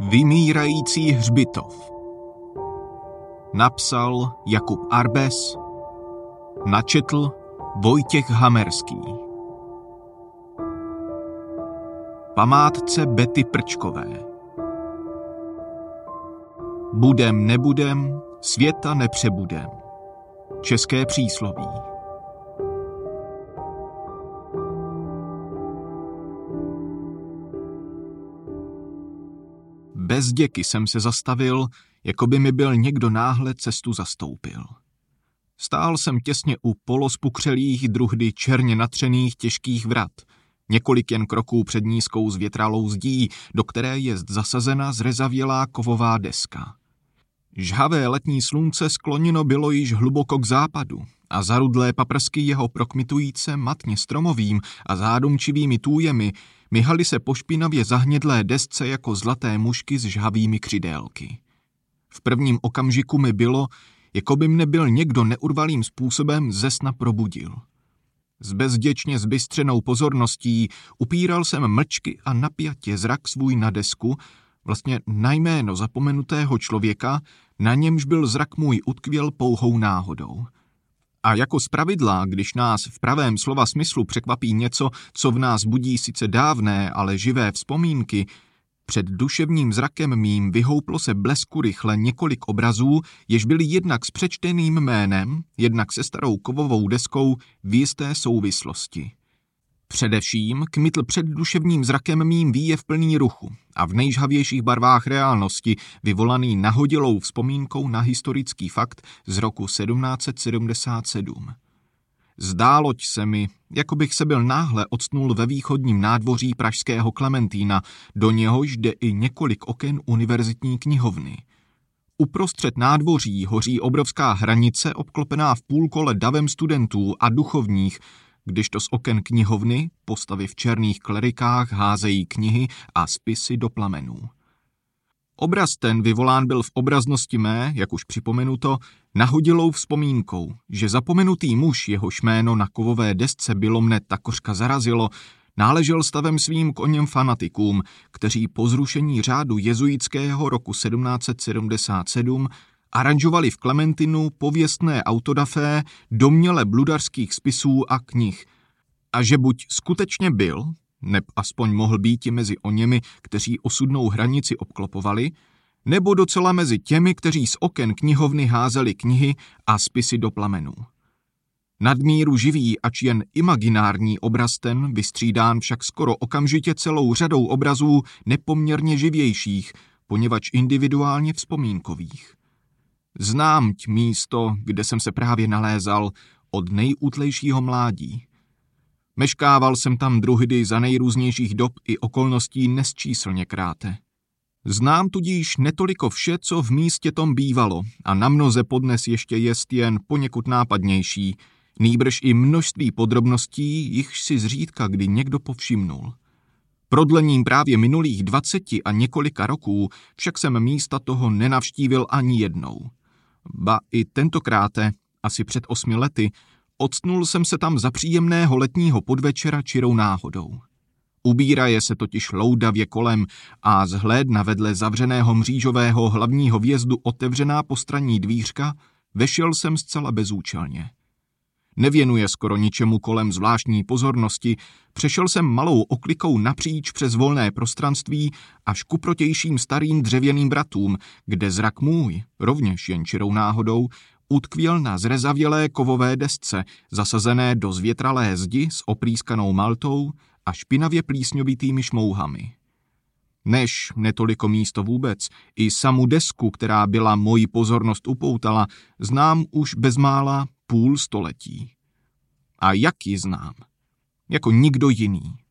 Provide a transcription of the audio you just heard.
Vymírající hřbitov. Napsal Jakub Arbes, načetl Vojtěch Hamerský. Památce Betty Prčkové. Budem nebudem, světa nepřebudem. České přísloví. Bez děky jsem se zastavil, jako by mi byl někdo náhle cestu zastoupil. Stál jsem těsně u polospukřelých, druhdy černě natřených těžkých vrat, několik jen kroků před nízkou zvětralou zdí, do které je zasazena zrezavělá kovová deska. Žhavé letní slunce skloněno bylo již hluboko k západu a zarudlé paprsky jeho prokmitujíce matně stromovým a zádumčivými tůjemi myhaly se po špinavě zahnědlé desce jako zlaté mušky s žhavými křidélky. V prvním okamžiku mi bylo, jako by mne byl někdo neurvalým způsobem ze sna probudil. S bezděčně zbystřenou pozorností upíral jsem mlčky a napjatě zrak svůj na desku, vlastně na jméno zapomenutého člověka, na němž byl zrak můj utkvěl pouhou náhodou. A jako zpravidla, když nás v pravém slova smyslu překvapí něco, co v nás budí sice dávné, ale živé vzpomínky, před duševním zrakem mým vyhouplo se blesku rychle několik obrazů, jež byly jednak s přečteným jménem, jednak se starou kovovou deskou v jisté souvislosti. Především kmitl před duševním zrakem mým výjev plný ruchu a v nejžhavějších barvách reálnosti vyvolaný nahodilou vzpomínkou na historický fakt z roku 1777. Zdáloť se mi, jako bych se byl náhle octnul ve východním nádvoří pražského Klementína, do něhož jde i několik oken univerzitní knihovny. Uprostřed nádvoří hoří obrovská hranice obklopená v půlkole davem studentů a duchovních, kdežto z oken knihovny postavy v černých klerikách házejí knihy a spisy do plamenů. Obraz ten vyvolán byl v obraznosti mé, jak už připomenuto, nahodilou vzpomínkou, že zapomenutý muž, jehož jméno na kovové desce bylo mne takořka zarazilo, náležel stavem svým k oněm fanatikům, kteří po zrušení řádu jezuitského roku 1777 aranžovali v Klementinu pověstné autodafé domněle bludarských spisů a knih, a že buď skutečně byl, neb aspoň mohl být mezi oněmi, kteří osudnou hranici obklopovali, nebo docela mezi těmi, kteří z oken knihovny házeli knihy a spisy do plamenů. Nadmíru živý, ač jen imaginární obraz ten, vystřídán však skoro okamžitě celou řadou obrazů nepoměrně živějších, poněvadž individuálně vzpomínkových. Znám místo, kde jsem se právě nalézal od nejútlejšího mládí. Meškával jsem tam druhdy za nejrůznějších dob i okolností nesčíslně kráte. Znám tudíž netoliko vše, co v místě tom bývalo, a na mnoze podnes ještě jest jen poněkud nápadnější, nýbrž i množství podrobností, jichž si zřídka kdy někdo povšimnul. Prodlením právě minulých 20 a několika roků však jsem místa toho nenavštívil ani jednou. Ba i tentokráte, asi před 8 lety, octnul jsem se tam za příjemného letního podvečera čirou náhodou. Ubíraje se totiž loudavě kolem a zhlédna vedle zavřeného mřížového hlavního vjezdu otevřená postranní dvířka, vešel jsem zcela bezúčelně. Nevěnuje skoro ničemu kolem zvláštní pozornosti, přešel jsem malou oklikou napříč přes volné prostranství až ku protějším starým dřevěným vratům, kde zrak můj, rovněž jen čirou náhodou, utkvěl na zrezavělé kovové desce, zasazené do zvětralé zdi s oprýskanou maltou a špinavě plísňovitými šmouhami. Než netoliko místo vůbec, i samu desku, která byla moji pozornost upoutala, znám už bezmála půl století. A jak ji znám? Jako nikdo jiný.